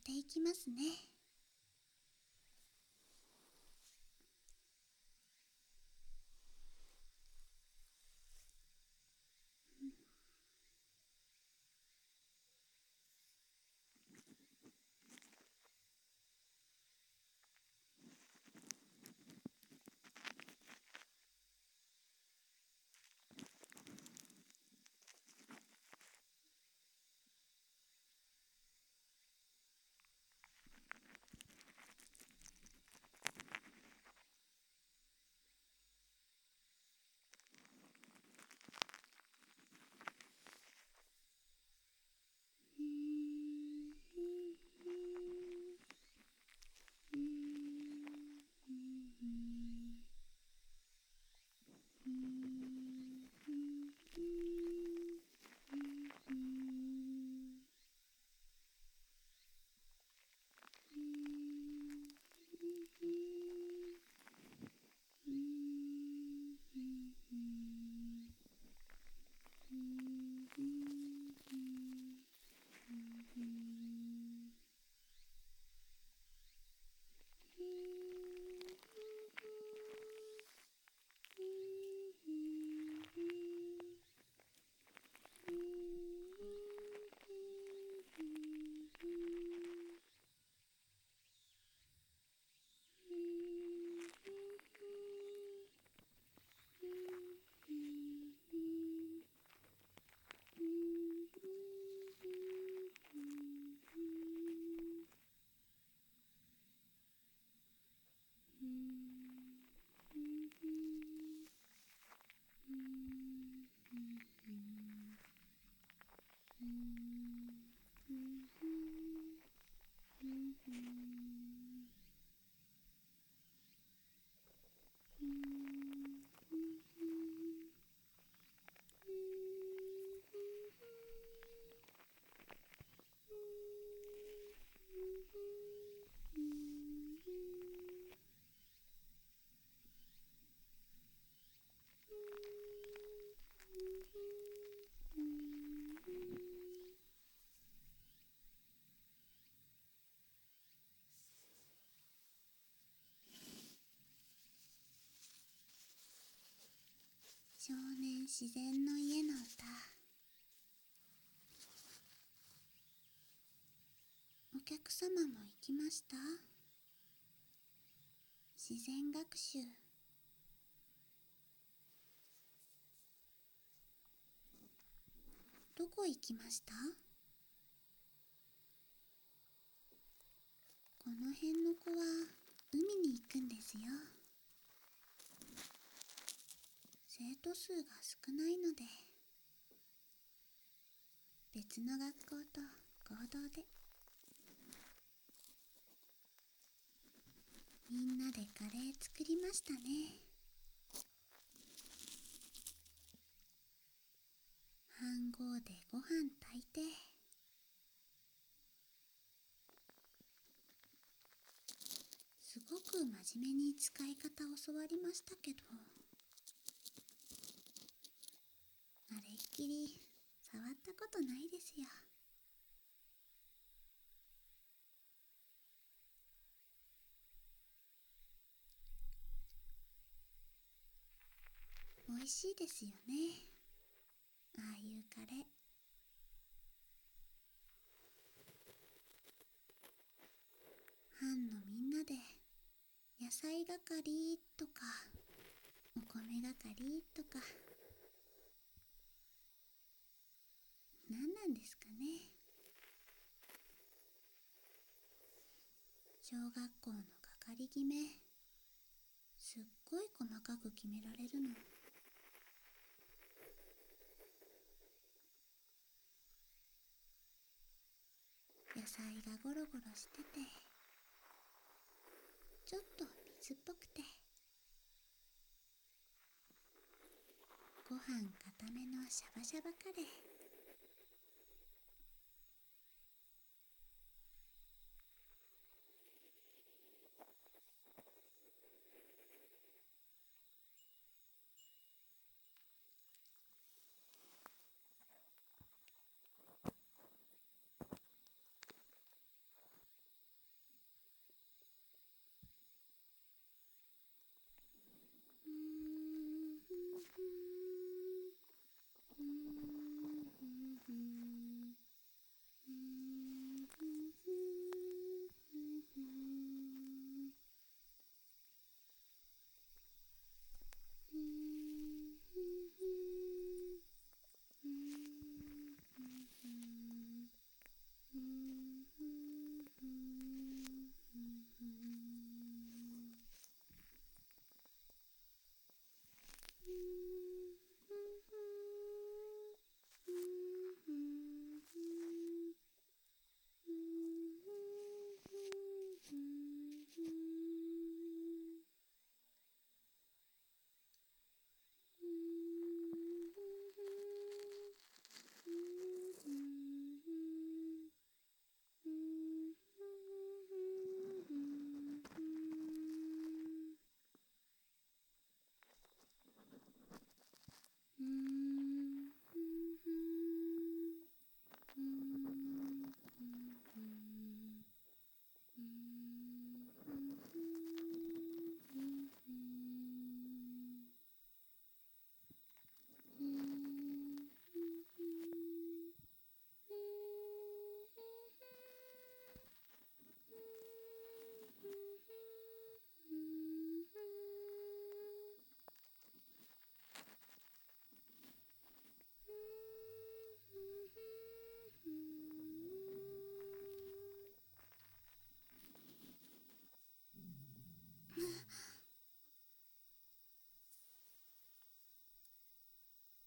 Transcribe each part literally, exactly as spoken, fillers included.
していきますね。少年自然の家の歌。お客様も行きました？自然学習。どこ行きました？この辺の子は海に行くんですよ。生徒数が少ないので、別の学校と合同で。みんなでカレー作りましたね。飯盒でご飯炊いて、すごく真面目に使い方教わりましたけど、あれっきり触ったことないですよ。美味しいですよね、ああいうカレー。班のみんなで野菜係とかお米係とか、何なんですかね。小学校の係決め、すっごい細かく決められるの。野菜がゴロゴロしてて、ちょっと水っぽくて、ご飯固めのシャバシャバカレー。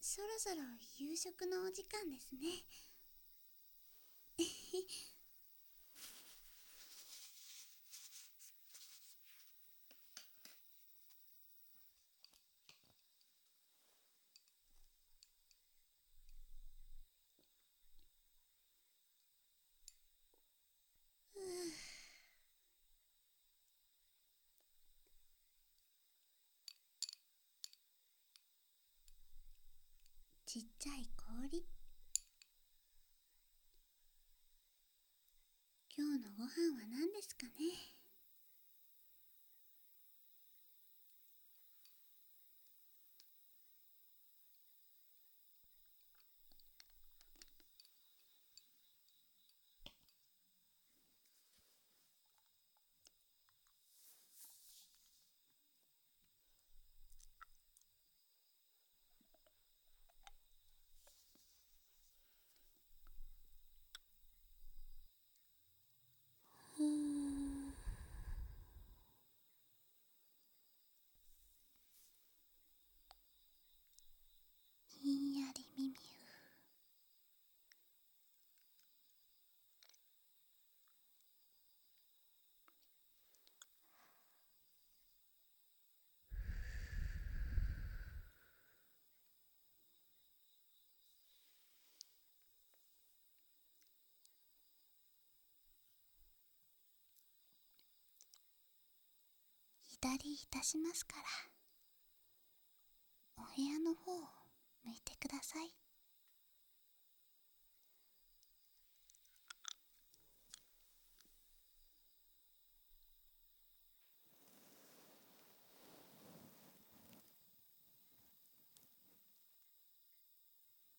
そろそろ夕食のお時間ですね。ふう。ちっちゃい氷。今日のご飯は何ですかね。うーん。ひんやり耳。左いたしますから、お部屋の方を向いてください。